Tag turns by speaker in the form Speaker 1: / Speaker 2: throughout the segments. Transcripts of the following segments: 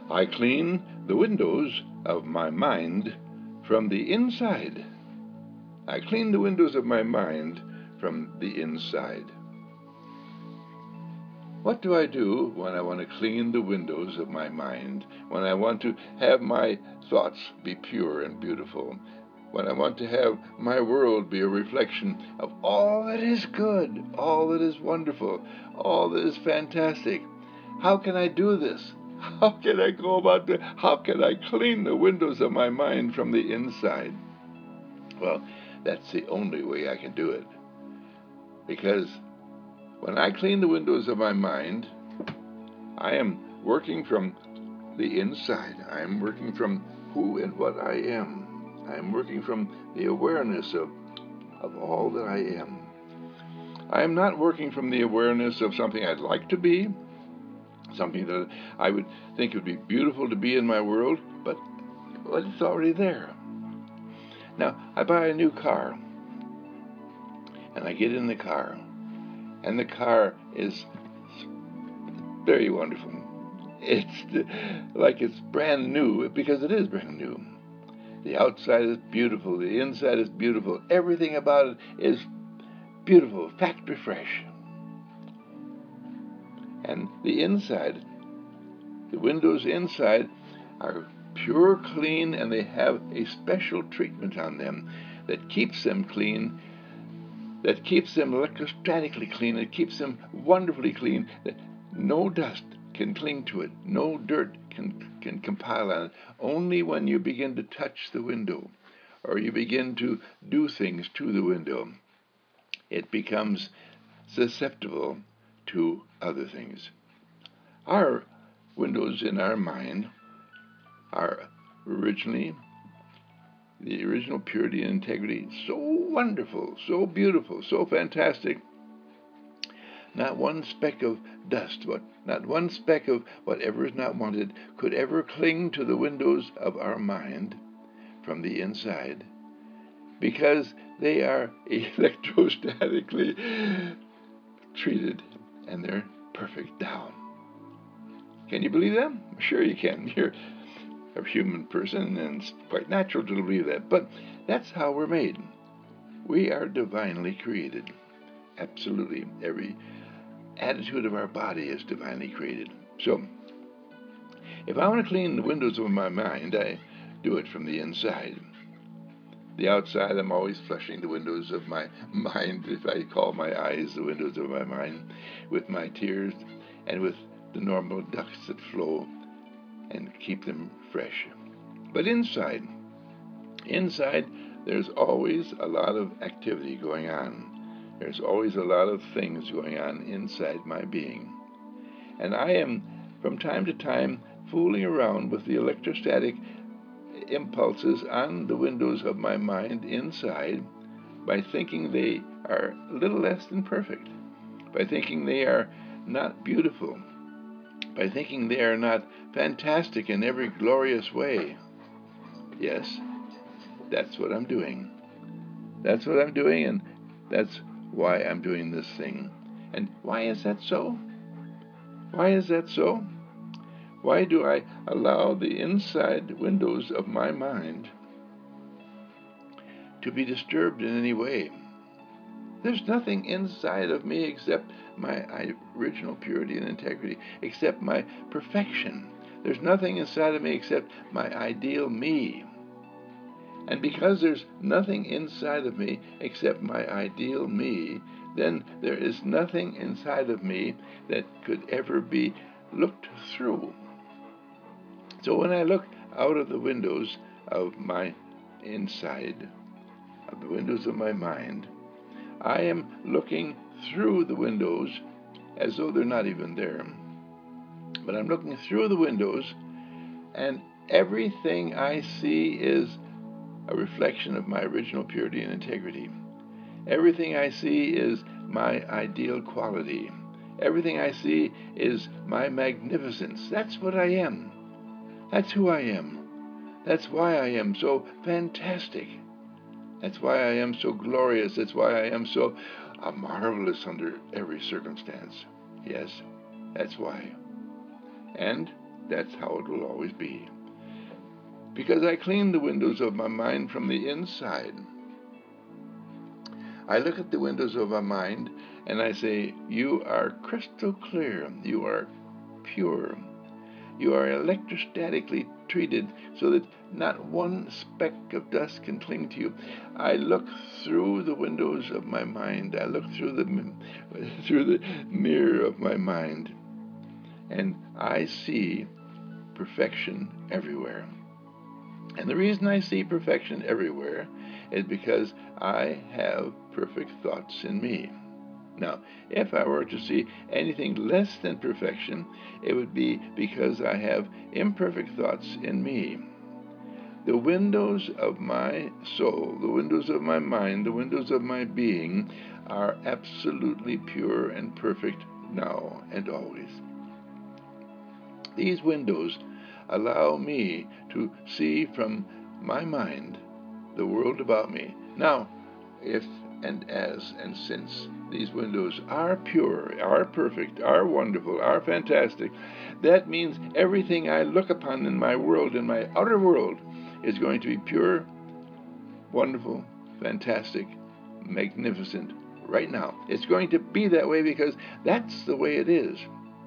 Speaker 1: I clean the windows of my mind from the inside. I clean the windows of my mind from the inside. What do I do when I want to clean the windows of my mind? When I want to have my thoughts be pure and beautiful? When I want to have my world be a reflection of all that is good, all that is wonderful, all that is fantastic? How can I do this? How can I go about it? How can I clean the windows of my mind from the inside? Well, that's the only way I can do it. Because when I clean the windows of my mind, I am working from the inside. I am working from who and what I am. I am working from the awareness of all that I am. I am not working from the awareness of something I'd like to be, something that I would think would be beautiful to be in my world, but it's already there. Now, I buy a new car, and I get in the car, and the car is very wonderful. It's like it's brand new, because it is brand new. The outside is beautiful, the inside is beautiful, everything about it is beautiful, factory fresh. And the inside, the windows inside are pure clean, and they have a special treatment on them that keeps them clean, that keeps them electrostatically clean, that keeps them wonderfully clean, that no dust can cling to it, no dirt can compile on it. Only when you begin to touch the window, or you begin to do things to the window, it becomes susceptible to other things. Our windows in our mind are originally the original purity and integrity, so wonderful, so beautiful, so fantastic. Not one speck of dust, not one speck of whatever is not wanted could ever cling to the windows of our mind from the inside, because they are electrostatically treated, and they're perfect down. Can you believe that? Sure you can. You're a human person, and it's quite natural to believe that. But that's how we're made. We are divinely created. Absolutely. Every attitude of our body is divinely created. So, if I want to clean the windows of my mind, I do it from the inside. The outside, I'm always flushing the windows of my mind, if I call my eyes the windows of my mind, with my tears and with the normal ducts that flow and keep them fresh. But inside, there's always a lot of activity going on. There's always a lot of things going on inside my being. And I am, from time to time, fooling around with the electrostatic impulses on the windows of my mind inside by thinking they are little less than perfect, by thinking they are not beautiful, by thinking they are not fantastic in every glorious way. Yes, that's what I'm doing. That's what I'm doing, and that's why I'm doing this thing. And why is that so? Why is that so? Why do I allow the inside windows of my mind to be disturbed in any way? There's nothing inside of me except my original purity and integrity, except my perfection. There's nothing inside of me except my ideal me. And because there's nothing inside of me except my ideal me, then there is nothing inside of me that could ever be looked through. So when I look out of the windows of my inside, of the windows of my mind, I am looking through the windows as though they're not even there. But I'm looking through the windows, and everything I see is a reflection of my original purity and integrity. Everything I see is my ideal quality. Everything I see is my magnificence. That's what I am. That's who I am. That's why I am so fantastic. That's why I am so glorious. That's why I am so marvelous under every circumstance. Yes, that's why. And That's how it will always be. Because I clean the windows of my mind from the inside. I look at the windows of my mind and I say, you are crystal clear. You are pure. You are electrostatically treated so that not one speck of dust can cling to you. I look through the windows of my mind. I look through the mirror of my mind, and I see perfection everywhere. And the reason I see perfection everywhere is because I have perfect thoughts in me. Now, if I were to see anything less than perfection, it would be because I have imperfect thoughts in me. The windows of my soul, the windows of my mind, the windows of my being are absolutely pure and perfect now and always. These windows allow me to see from my mind the world about me. Now, if and as and since these windows are pure, are perfect, are wonderful, are fantastic, that means everything I look upon in my world, in my outer world, is going to be pure, wonderful, fantastic, magnificent right now. It's going to be that way because that's the way it is.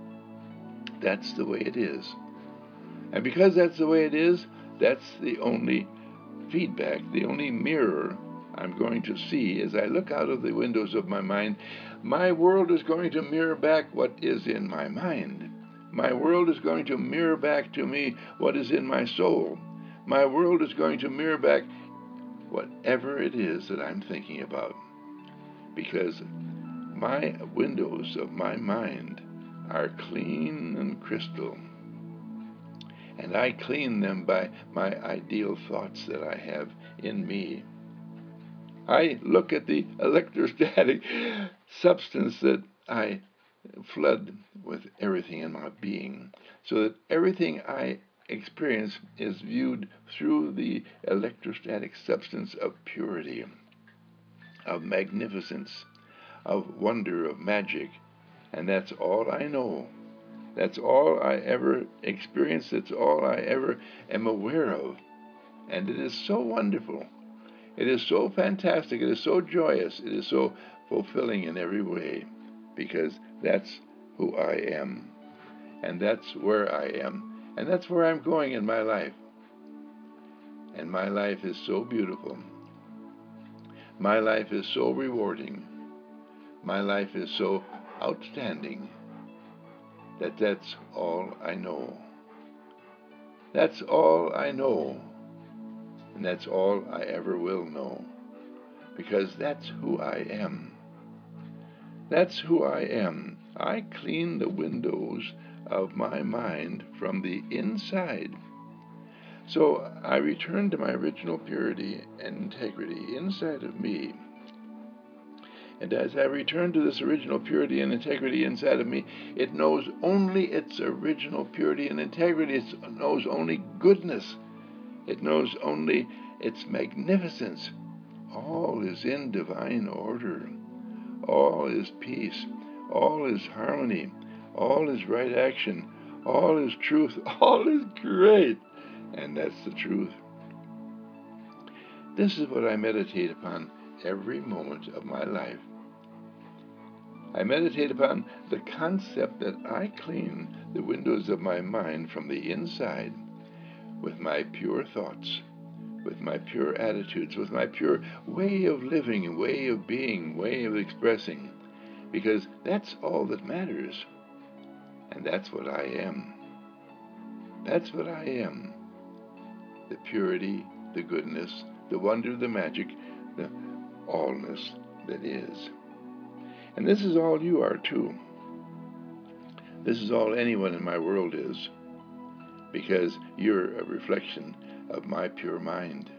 Speaker 1: That's the way it is. And because that's the way it is, that's the only feedback, the only mirror I'm going to see as I look out of the windows of my mind. My world is going to mirror back what is in my mind. My world is going to mirror back to me what is in my soul. My world is going to mirror back whatever it is that I'm thinking about. Because my windows of my mind are clean and crystal. And I clean them by my ideal thoughts that I have in me. I look at the electrostatic substance that I flood with everything in my being, so that everything I experience is viewed through the electrostatic substance of purity, of magnificence, of wonder, of magic. And that's all I know. That's all I ever experience. That's all I ever am aware of. And it is so wonderful. It is so fantastic. It is so joyous. It is so fulfilling in every way, because that's who I am. And that's where I am. And that's where I'm going in my life. And my life is so beautiful. My life is so rewarding. My life is so outstanding that that's all I know. That's all I know, and that's all I ever will know, because that's who I am. That's who I am. I clean the windows of my mind from the inside. So I return to my original purity and integrity inside of me. And as I return to this original purity and integrity inside of me, it knows only its original purity and integrity. It knows only goodness. It knows only its magnificence. All is in divine order. All is peace. All is harmony. All is right action. All is truth. All is great. And that's the truth. This is what I meditate upon every moment of my life. I meditate upon the concept that I clean the windows of my mind from the inside with my pure thoughts, with my pure attitudes, with my pure way of living, way of being, way of expressing, because that's all that matters. And that's what I am. That's what I am. The purity, the goodness, the wonder, the magic, the allness that is. And this is all you are too. This is all anyone in my world is, because you're a reflection of my pure mind.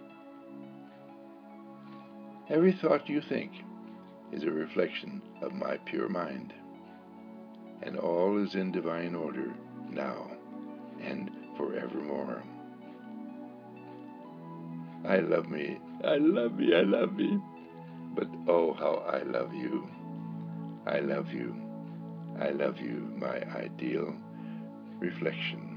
Speaker 1: Every thought you think is a reflection of my pure mind. And all is in divine order now and forevermore. I love me, I love me, I love me. But oh, how I love you. I love you. I love you, my ideal reflection.